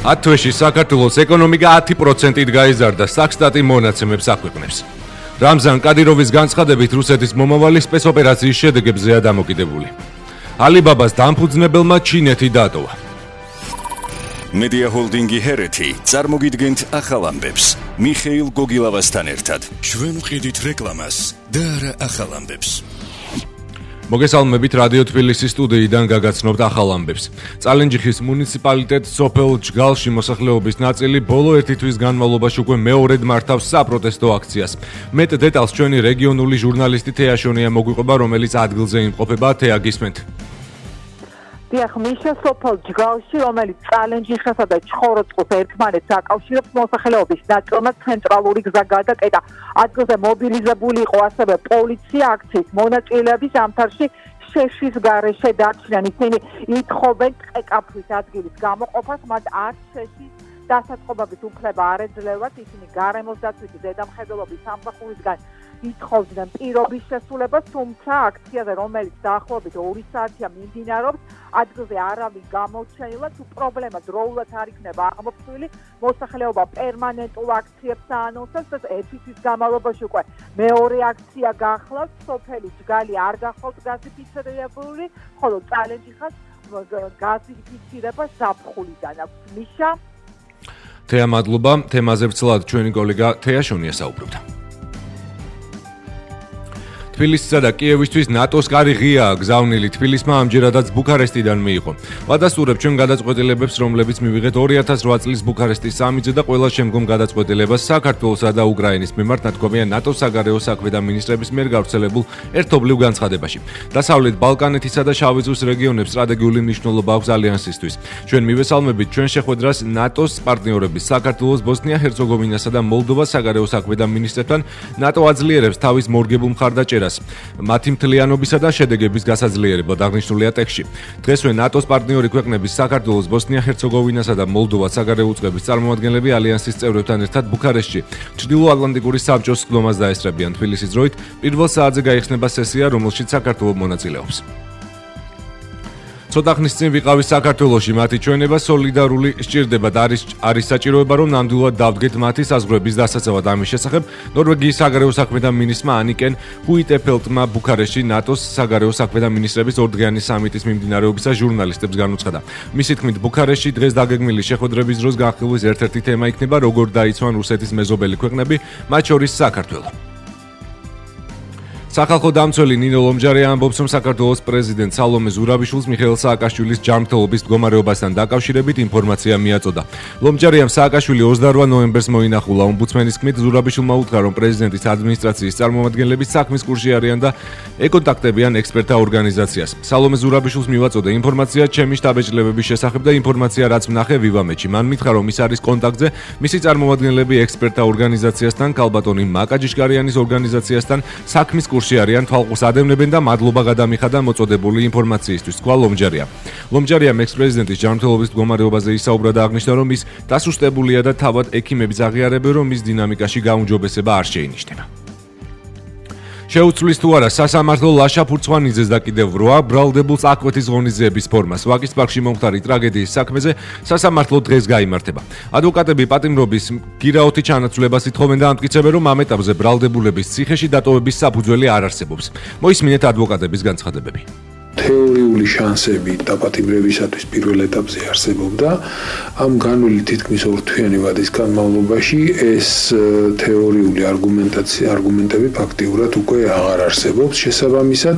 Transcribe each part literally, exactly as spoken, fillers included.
ათ თვეში საქართველოს ეკონომიკა ათი პროცენტით გაიზარდა, საქსტატი მონაცემებს აქვეყნებს. რამზან კადიროვის განცხადებით რუსეთის მომავალი სპეცოპერაციის შედეგებზეა დამოკიდებული. ალიბაბას დამფუძნებელმა ჩინეთი დატოვა. მედია ჰოლდინგი ჰერეთი წარმოგიდგენთ ახალ ამბებს. მიხეილ გოგილავასთან ერთად. ჩვენ ვყიდით რეკლამას და არა ახალ ამბებს. მოგესალმებით რადიო თბილისის სტუდიიდან გაგაცნობთ ახალ ამბებს. წალენჯიხის მუნიციპალიტეტს სოფელ ჯგალში მოსახლეობის ნაწილი ბოლო ერთი თვის განმავლობაში უკვე მეორედ მართავს საპროტესტო აქციას. მეტ დეტალს ჩვენი რეგიონული ჟურნალისტი თეა შონია მოგვიყვება, რომელიც ადგილზე იმყოფება. თეა, გისმენთ. დიახ, მიშა, სოფელ ჯგალში, რომელიც წალენჯიხსა და ჩხოროწყუს ერთმანეთს აკავშირებს, მოსახლეობის ნაწილმა ცენტრალური გზა გადაკეტა. ადგილზე მობილიზებული იყო ასევე პოლიცია. აქციის მონაწილეები ზამთარში შეშის გარეშე დარჩნენ. ისინი ითხოვენ ტყეკაფრის ადგილის გამოყოფას, მათ არც შეშის დასაწყობების უფლება არ ეძლევათ. ისინი გარემოს დაცვითი ზედამხედველობის სამსახურისგან ითხოვდნენ პირობის შესრულებას, თუმცა აქციაზე, რომელიც დაახლოებით ორი საათია მიმდინარეობს, ადგილზე არავინ გამოჩენილა. თუ პრობლემა დროულად არ იქნება აღმოფხვრილი, მოსახლეობა პერმანენტულ აქციებს აანონსებს და ერთი თვის განმავლობაში უკვე მეორე აქცია გახლავს. სოფელი ჯგალი არ გახლავთ გაზიფიცირებული, ხოლო წალენჯიხას გაზიფიცირება ზაფხულიდან აქვს. მიშა, თეა, მადლობა. თემაზე ვრცლად ჩვენი კოლეგა თეა შონია საუბრობდა. თბილისისა და კიევისთვის ნატოს კარი ღიაა გზავნილი. თბილისმა ამჯერადაც ბუქარესტიდან მიიღო. ვადასტურებ ჩვენ გადაწყვეტილებებს, რომლებიც მივიღეთ ორი ათას რვა წლის ბუქარესტის სამიზე და ყველა შემდგომ გადაწყვეტილებას საქართველოსა და უკრაინის მიმართ, ნათქვამია ნატოს საგარეო საქმეთა მინისტრების მიერ გავრცელებულ ერთობლივ განცხადებაში. დასავლეთ ბალკანეთისა და შავი ზღვის რეგიონებს სტრატეგიული მნიშვნელობა აქვს ალიანსისთვის. ჩვენ მივესალმებით ჩვენ შეხვედრას ნატოს პარტნიორების საქართველოს, ბოსნია-ჰერცეგოვინასა და მოლდოვას საგარეო საქმეთა მინისტრებთან. ნატო აძლიერებს თავის მორგებულ მხარდაჭერას მათი მთლიანობისა და შედეგების გასაძლიერებლად აღნიშნულია ტექსტში. დღესვე ნატოს პარტნიორი ქვეყნების საქართველოს, ბოსნია-ჰერცეგოვინასა და მოლდოვას საგარეო უწყების წარმომადგენლები ალიანსის წევრებთან ერთად ბუქარესტში ჩრდილო-ატლანტიკური საბჭოს სხდომას დაესწრებიან. თბილისის დროით პირველ საათზე გაიხსნება სესია, რომელშიც საქართველო მონაწილეობს. ცოტა ხნის წინ ვიყავი საქართველოში, მათი ჩვენება სოლიდარული სჭირდებათ. არის არის საჭიროება, რომ ნამდვილად დავდგეთ მათი საზღვრების დასაცავად. ამის შესახებ ნორვეგიის საგარეო საქმეთა მინისტრმა ანიკენ ჰუიტეფელტმა ბუქარესტში ნატოს საგარეო საქმეთა მინისტრების ორდღიანი სამიტის მიმდინარეობისას ჟურნალისტებს განუცხადა. მისი თქმით, ბუქარესტში დღეს დაგეგმილი შეხვედრების დროს განხილვის ერთ-ერთი თემა იქნება, როგორ დაიცვან რუსეთის მეზობელი ქვეყნები, მათ შორის საქართველო. სახალხო დამცველი ნინო ლომჯარია ამბობს, რომ საქართველოს პრეზიდენტ სალომე ზურაბიშვილს მიხეილ სააკაშვილის ჯანმრთელობის მდგომარეობასთან დაკავშირებით ინფორმაცია მიაწოდა. ლომჯარიამ სააკაშვილი ოცდარვა ნოემბერს მოინახულა. ომბუდსმენის თქმით, ზურაბიშვილმა უთხრა, რომ პრეზიდენტის ადმინისტრაციის წარმომადგენლები საქმის კურსში არიან და ეკონტაქტებიან ექსპერტთა ორგანიზაციას. სალომე ზურაბიშვილს მივაწოდა ინფორმაცია ჩემი შტაბ-ეჭვლებების შესახებ და ინფორმაცია, რაც ვნახე ვივამეთში. მან მითხრა, რომ ის არის კონტაქტზე მისი წარმომადგენლები ექსპერტთა ორგანიზაციასთან, ქალბატონი მაკაჯიშკარიანის ორგანიზაციასთან, საქმის არიან, თვალყურს ადევნებენ და მადლობა გადამიხადა მოწოდებული ინფორმაციისთვის, თქვა ლომჯარია. ლომჯარიამ ექს-პრეზიდენტის ჯანმრთელობის მდგომარეობაზე ისაუბრა და აღნიშნა, რომ ის დასუსტებულია და თავად ექიმებიც აღიარებენ, რომ მის დინამიკაში გაუმჯობესება არ შეინიშნება. შეუცვლის თუ არა სასამართლო ლაშა ფურცხვანიძეს და კიდევ რვა ბრალდებულს აკვეთის ღონისძიების ფორმას. ვაკის პარკში მომხდარი ტრაგედიის საქმეზე სასამართლო დღეს გაიმართება. ადვოკატები პატიმრობის გირაოთი ჩანაცვლებას ითხოვენ და ამტკიცებენ, რომ ამ ეტაპზე ბრალდებულების ციხეში დატოვების საფუძველი არ არსებობს. მოისმინეთ ადვოკატების განცხადებები. თეორიული შანსები დაპატიმრებისათვის პირველ ეტაპზე არსებობდა. ამ განვლილი თითქმის ორთვიანი ვადის განმავლობაში ეს თეორიული არგუმენტაცია, არგუმენტები ფაქტიურად უკვე აღარ არსებობს. შესაბამისად,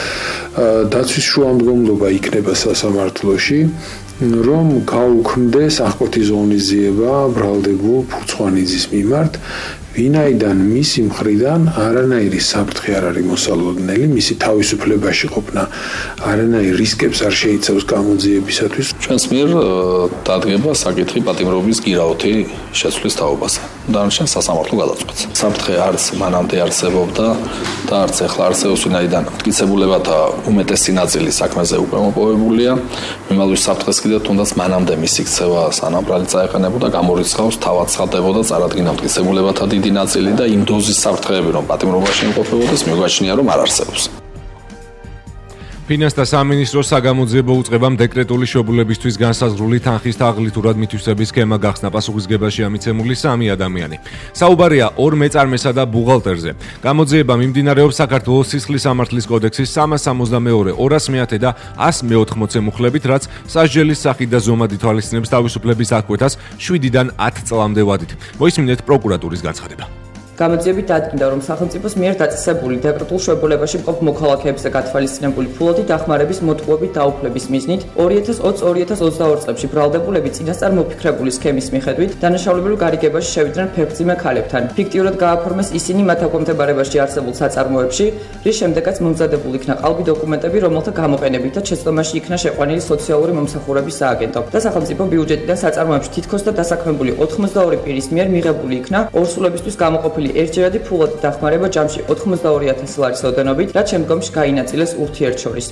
დაცვის შუამდგომლობა იქნება სასამართლოში, რომ გაუქმდეს აღკვეთის ღონისძიება ბრალდებულ ფურცხვანიძის მიმართ, ვინაიდან მისი მხრიდან არანაირი საფრთხე არ არის მოსალოდნელი, მისი თავისუფლებაში ყოფნა არანაირ რისკებს არ შეიცავს გამოძიებისათვის. ჩვენს მიერ დადგება საკითხი პატიმრობის გირაოთი შეცვლის თაობაზე. დანარჩენ სასამართლო გადაწყვეტს. საფრთხე არც მანამდე არსებობდა და არც ახლა არსებობს, ვინაიდან მტკიცებულებათა უმეტესი ნაწილი საქმეზე უკვე მოპოვებულია. მიმალვის საფრთხეს კიდევ თუნდაც მანამდე მისი ქცევა სანამ ბრალი წაეყენებოდა გამორიცხავს, თავად ცხადდებოდა წარადგინა მტკიცებულებათა დიდი ნაწილი და იმ დოზის საფრთხეები, რომ პატიმრობაში იმყოფებოდეს, მიგაჩნია, რომ არ არსებობს. ფინანსთა სამინისტროს საგამოძიებო უწყებამ დეკრეტული შობულებისთვის განსაზღვრული თანხის თაღლითურად მითვისების სქემა გახსნა. პასუხისგებაში ამიცემული სამი ადამიანი. საუბარია ორ მეწარმესა და ბუღალტერზე. გამოძიება მიმდინარეობს საქართველოს სისხლის სამართლის კოდექსის სამას სამოცდამეორე ორას მეათე და ას მეოთხმოცე მუხლებით, რაც სასჯელის სახით და ზომად ითვალისწინებს თავისუფლების აღკვეთას შვიდიდან ათ წლამდე ვადით. მოისმინეთ პროკურატურის განცხადება. გამოძიებით დადგინდა, რომ სახელმწიფოს მიერ დაწესებული დეკრეტულ შებულებაში მყოფ მოქალაქეებზე გათვალისწინებული ფულადი დახმარების მოტყუებით დაუფლების მიზნით ორი ათას ოცდაორი ორი ათას ოცდაორი წლებში ბრალდებულები წინასწარ მოფიქრებული სქემის მიხედვით დანაშაულებრივ გარიგებაში შევიდნენ ფეხმძიმე ქალებთან. ფიქტიურად გააფორმეს ისინი მათ აკვემდებარებაში არსებულ საწარმოებში, რის შემდეგაც მომზადებულ იქნა ყალბი დოკუმენტები, რომელთა გამოყენებითაც შეცდომაში იქნა შეყვანილი სოციალური მომსახურების სააგენტო და სახელმწიფო ბიუჯეტიდან საწარმოებში თითქოს და დასაქმებული ოთხმოცდაორი პირის მიერ მიღებული იქნა ორსულებისთვის გამოყოფილი ერთჯერადი ფულადი დახმარება ჯამში ოთხმოცდაორი ათასი ლარის ოდენობით, რაც შემდგომში გაინაწილეს ურთიერთშორის.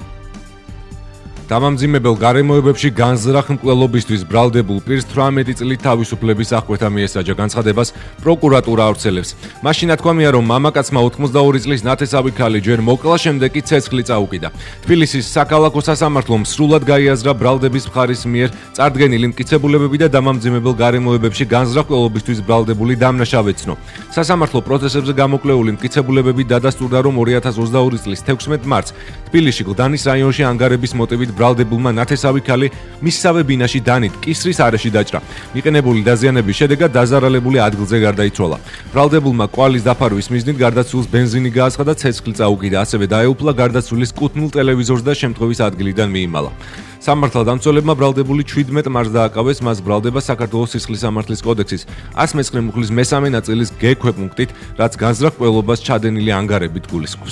დამამძიმებელ გარემოებებში განზრახ მკვლელობისთვის ბრალდებულ პირს თვრამეტი წლით თავისუფლების აღკვეთა მიესაჯა. განცხადებას პროკურატურა ავრცელებს. მაშინ თქვამია, რომ მამაკაცმა ოთხმოცდაორი წლის ნათესავი ქალი ჯერ მოკლა, შემდეგ კი ცეცხლი წაუკიდა. თბილისის საქალაქო სასამართლომ სრულად გაიაზრა ბრალდების მხარის მიერ წარდგენილი მტკიცებულებები და დამამძიმებელ გარემოებებში განზრახ მკვლელობისთვის ბრალდებული დამნაშავე ცნო. სასამართლო პროცესებზე გამოკვლეული მტკიცებულებები დადასტურდა, რომ ორი ათას ოცდაორი წლის თექვსმეტ მარტს თბილისში გლდანის რაიონში ანგარების მოტივით ბრალდებულმა ნათესავი ქალი მისსავე ბინაში დანით კისრის არეში დაჭრა. მიყენებული დაზიანების შედეგად დაზარალებული ადგილზე გარდაიცვალა. ბრალდებულმა კვალის დაფარვის მიზნით გარდაცვლილს ბენზინი გააცხა და ცეცხლი წაუკიდა. ასევე დაეუფლა გარდაცვლილის კუთვნილ ტელევიზორს და შემთხვევის ადგილიდან მიიმალა. სამართალდამცველებმა ბრალდებული ჩვიდმეტ მარს დააკავეს, მას ბრალდება საქართველოს სისხლის სამართლის კოდექსის ას მეცხრე მუხლის მესამე ნაწილის გ ქვეპუნქტით, რაც განზრახ მკვლელობას ჩადენილი ანგარებით გულისხმობს.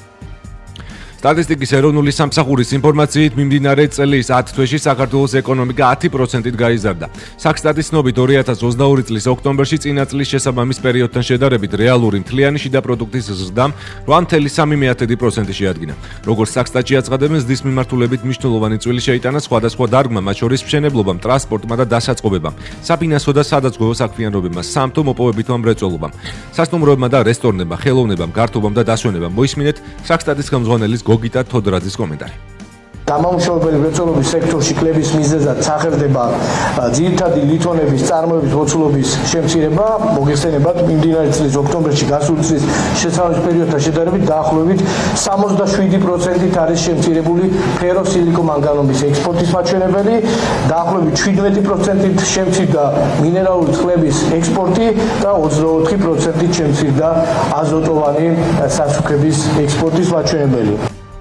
სტატისტიკის ეროვნული სამსახურის ინფორმაციით მიმდინარე წლის ათ თვეში საქართველოს ეკონომიკა ათი პროცენტით გაიზარდა. საქსტატის ცნობით ორი ათას ოცდაორი წლის ოქტომბერში წინა წლის შესაბამის პერიოდთან შედარებით რეალური მთლიანი შიდა პროდუქტის ზრდამ რვა ფاصლე სამი პროცენტი შეადგინა. როგორც საქსტატში აცხადებენ, ზრდის მიმართულებით მნიშვნელოვანი წვლილი შეიტანა სხვადასხვა დარგმა, მათ შორის მშენებლობამ, ტრანსპორტმა და დასაწყობებამ, საფინანსო და სადაზღვევო საქმიანობებმა, სამთო მოპოვებითმა მრეწველობამ, სასტუმროებმა და რესტორნებმა, ხელოვნებამ, გართობამ და დასვენებამ. მოისმინეთ საქსტატის ხელმძღვანელის გოგიტა თოდრაძის კომენტარი. დამამუშავებელი მრეწველობის სექტორში კლების მიზეზად სახელდება ძირითადი ლითონების წარმოების მოცულობის შემცირება, მოგეხსენებათ, მიმდინარე წლის ოქტომბერში გასული წლის შესაბამის პერიოდთან შედარებით დაახლოებით სამოცდაშვიდი პროცენტით არის შემცირებული ფეროსილიკომანგანუმის ექსპორტის მაჩვენებელი, დაახლოებით შვიდმეტი პროცენტით შემცირდა მინერალური წყლების ექსპორტი და ოცდაოთხი პროცენტით შემცირდა აზოტოვანი სასუქების ექსპორტის მაჩვენებელი.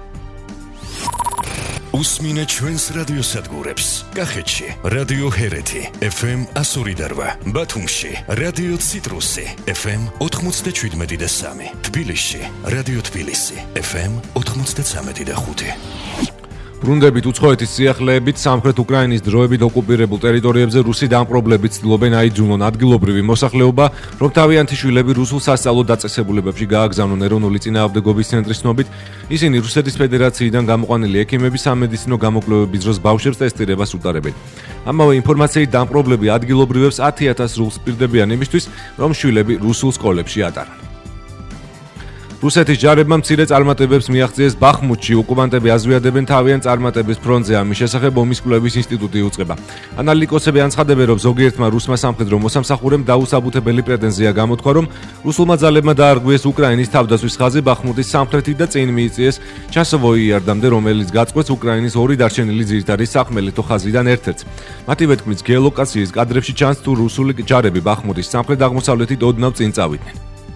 უსმინე ჩვენს რადიოსადგურებს. კახეთში რადიო ჰერეთი ეფ ემ ათი ორი და რვა, ბათუმში რადიო ციტრუსი ეფ ემ ოთხმოცდაჩვიდმეტი და სამი, თბილისში რადიო თბილისი ეფ ემ ოთხმოცდაცამეტი და ხუთი. ბრუნდებით უცხოეთის სიახლეებით სამხრეთ უკრაინის დროებით ოკუპირებულ ტერიტორიებზე რუსი დამპყრობლები ცდილობენ აიძულონ ადგილობრივი მოსახლეობა, რომ თავიანთი შვილები რუსულ სასწავლო დაწესებულებებში გააგზავნონ. ეროვნული წინააღმდეგობის ცენტრის ცნობით, ისინი რუსეთის ფედერაციიდან გამოყვანილი ექიმები სამედიცინო გამოკვლევების დროს ბავშვებს ტესტირებას უტარებენ. ამავე ინფორმაციით დამპყრობლები ადგილობრივებს ათი ათას რუბლს პირდებიან იმისთვის, რომ შვილები რუსულ სკოლებში ატარონ. რუსეთის ჯარებმა მცირე წარმატებებს მიაღწიეს ბახმუთში. ოკუპანტები აზვიადებენ თავიანთ წარმატების ფრონტზე. ამის შესახებ ომის კვლევის ინსტიტუტი უწყება. ანალიტიკოსები აცხადებენ, რომ ზოგიერთმა რუსმა სამხედრო მოსამსახურემ დაუსაბუთებელი პრეტენზია გამოთქვა, რომ რუსულმა ძალებმა დაარღვიეს უკრაინის თავდაცვის ხაზი ბახმუტის სამხრეთით და წინ მიიწიეს ჩასოვოი იარდამდე, რომელიც გაწყვეტს უკრაინის ორი დარჩენილი ძირითადი სახმელეთო ხაზიდან ერთ-ერთს. მათივე თქმით, გეოლოკაციის კადრებში ჩანს, თუ რუსული ჯარები ბახმუტის სამხრეთ-აღმოსავლეთით ოდნავ წინ წავიდნენ.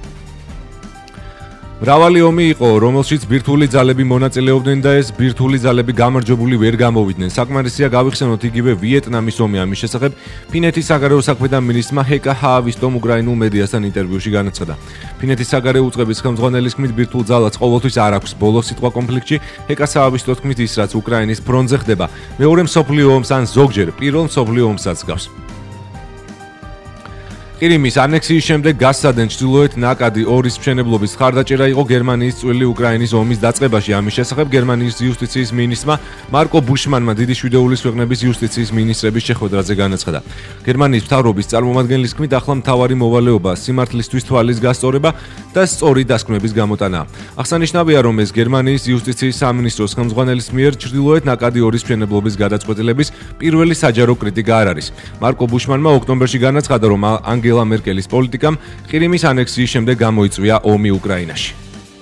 მრავალი ომი იყო, რომელშიც ბირთვული ძალები მონაწილეობდნენ და ეს ბირთვული ძალები გამარჯვებული ვერ გამოვიდნენ. საკმარისია გავიხსენოთ იგივე ვიეტნამის ომი. ამის შესახებ ფინეთის საგარეო საქმეთა მინისტრმა ჰეკა ჰაავისტომ უკრაინულ მედიასთან ინტერვიუში განაცხადა. ფინეთის საგარეო უწყების ხელმძღვანელის თქმით, ბირთვულ ძალას ყოველთვის არ აქვს ბოლო სიტყვა კონფლიქტში. ჰეკა ჰაავისტო თქმით, ის რაც უკრაინის ფრონტზე ხდება, მეორე მსოფლიო ომს ან ზოგჯერ პირველ მსოფლიო ომსაც გავს. ყირიმის ანექსიის შემდეგ გასცადენ ჩრდილოეთ ნაკადი ორის მშენებლობის ხარდაჭერა იყო გერმანიის წვლილი უკრაინის ომის დაწყებაში. ამის შესახებ გერმანიის იუსტიციის მინისტრმა მარკო ბუშმანმა დიდი შვიდეულის ქვეყნების იუსტიციის მინისტრების შეხვედრაზე განაცხადა. გერმანიის მთავრობის წარმომადგენლის თქმით, ახლა მთავარი მოვალეობა სიმართლისთვის თვალის გასწორება და სწორი დასკვნების გამოტანაა. აღსანიშნავია, რომ ეს გერმანიის იუსტიციის სამინისტროს ხელმძღვანელის მიერ ჩრდილოეთ ნაკადი ორის მშენებლობის გადაწყვეტილების პირველი საჯარო კრიტიკა არ არის. მარკო ბუშმანმა ოქტომბერში განაცხადა, რომ ანგელა მერკელის პოლიტიკამ ყირიმის ანექსიის შემდეგ გამოიწვია ომი უკრაინაში.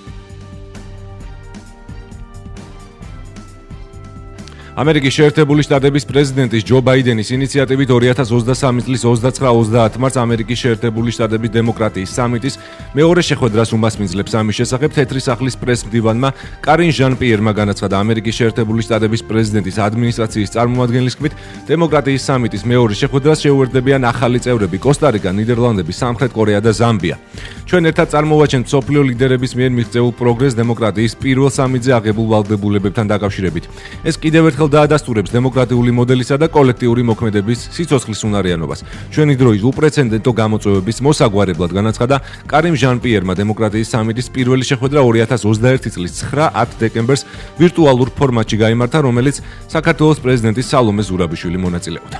ამერიკის შეერთებული შტატების პრეზიდენტის ჯო ბაიდენის ინიციატივით ორი ათას ოცდასამი წლის ოცდაცხრა ოცდაათ მარტს ამერიკის შეერთებული შტატების დემოკრატიის სამიტის მეორე შეხვედრას უმასპინძლებს. ამის შესახებ თეთრი სახლის პრეს-მდივანმა კარინ ჟან-პიერმა განაცხადა. ამერიკის შეერთებული შტატების პრეზიდენტის ადმინისტრაციის წარმომადგენლის თქმით, დემოკრატიის სამიტის მეორე შეხვედრას შეუერთდებიან ახალი წევრები კოსტა-რიკა, ნიდერლანდები, სამხრეთ კორეა და ზამბია. ჩვენ ერთად წარმოვაჩენთ მსოფლიო ლიდერების მიერ მიღწეულ პროგრესს დემოკრატიის პირველ სამიტზე აღებულ ვალდებულებებთან დაკავშირებით. ეს კიდევ ერთხელ დაადასტურებს დემოკრატიული მოდელისა და კოლექტიური მოქმედების სიცოცხლის უნარიანობას. ჩვენი დროის უპრეცედენტო გამოწვევების მოსაგვარებლად განაცხადა კარიმ ჟან-პიერმა. დემოკრატიის სამიტის პირველი შეხვედრა ორი ათას ოცდაერთი წლის ცხრა-ათ დეკემბერს ვირტუალურ ფორმატში გაიმართა, რომელიც საქართველოს პრეზიდენტის სალომე ზურაბიშვილი მონაწილეობდა.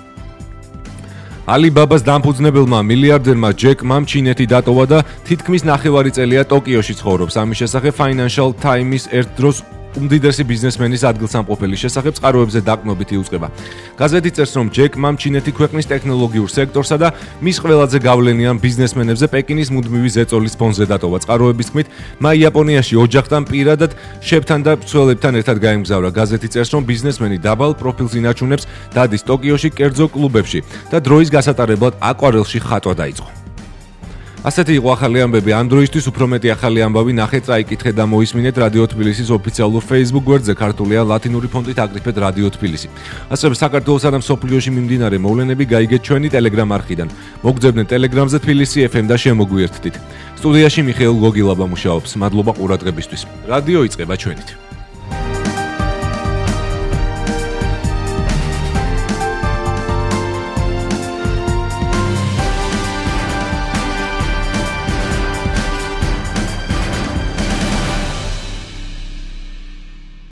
ალიბაბას დამფუძნებელმა მილიარდერმა ჯეკ მამ ჩინეთი დატოვა და თითქმის ნახევარი წელია ტოკიოში ცხოვრობს. ამის შესახებ Financial Times ერთ დროს უმდიდრესი ბიზნესმენის ადგილსამყოფელის შესახებ წყაროებზე დაყრდნობით იუწყება. გაზეთი წერს, რომ ჯეკ მამ ჩინეთი ქვეყნის ტექნოლოგიურ სექტორსა და მის ყველაზე გავლენიან ბიზნესმენებზე პეკინის მუდმივი ზეწოლის ფონზე დატოვა. წყაროების თქმით, მა იაპონიაში ოჯახთან პირადად შეფთან და მცველებთან ერთად გაემგზავრა. გაზეთი წერს, რომ ბიზნესმენი დაბალ პროფილს ინარჩუნებს, დადის ტოკიოში კერძო კლუბებში და დროის გასატარებლად აკვარელში ხატვა დაიწყო. ასეთი იყო ახალი ამბები. ამ დროისთვის უფრო მეტი ახალი ამბავი ნახეთ, წაიკითხეთ და მოისმინეთ რადიო თბილისის ოფიციალურ Facebook გვერდზე, ქართული ან ლათინური ფონტით აკრიფეთ რადიო თბილისი. ასევე საქართველოსა და მსოფლიოში მიმდინარე მოვლენები გაიგეთ ჩვენი Telegram არხიდან. მოგძებნეთ Telegram-ზე თბილისი ეფ ემ და შემოგვიერთდით. სტუდიაში მიხეილ გოგილაბა მუშაობს. მადლობა ყურადღებისთვის. რადიო იწყება ჩვენით.